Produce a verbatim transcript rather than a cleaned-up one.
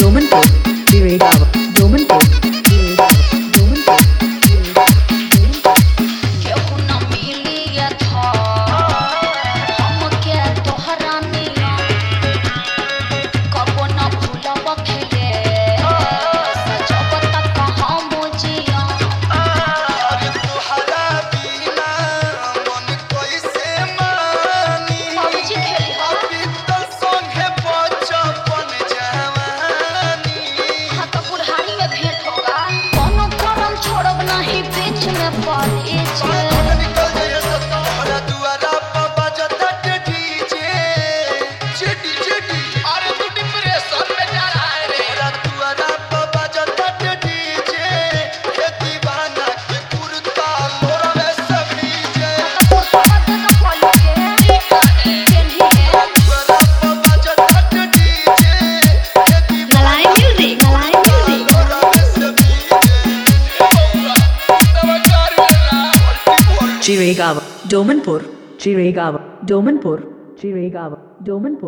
डोमनपुर चिरेगांव डोमनपुर चिरेगांव डोमनपुर केहू न मिलिए था हमके तोहरा मिला कबो न भूलब खिले सजब तक हम जिया अरे तोहरा बिना मन कैसे मानी बाबूजी खेली हो बीतल संगे बचपन जवानी हाँ तो बुढ़ारी में भेंट होगा कोनो करम छोड़ब नहीं बीच में पड़े छे निकल जाए तो तोहरा दुआरा पर बजता डीजे जेडी जेडी अरे तू डिप्रेशन में जा रहा है रे तोहरा दुआरा पर बजता डीजे ये दीवाना के कुर्ता मोरा में सभी जे दुआरा पर बजता डीजे ये दीवाना मलाई म्यूजिक मलाई म्यूजिक मोरा में सभी जे नमस्कार मेरा चिरेगांव डोमनपुर चिरेगांव डोमनपुर चिरेगांव डोमनपुर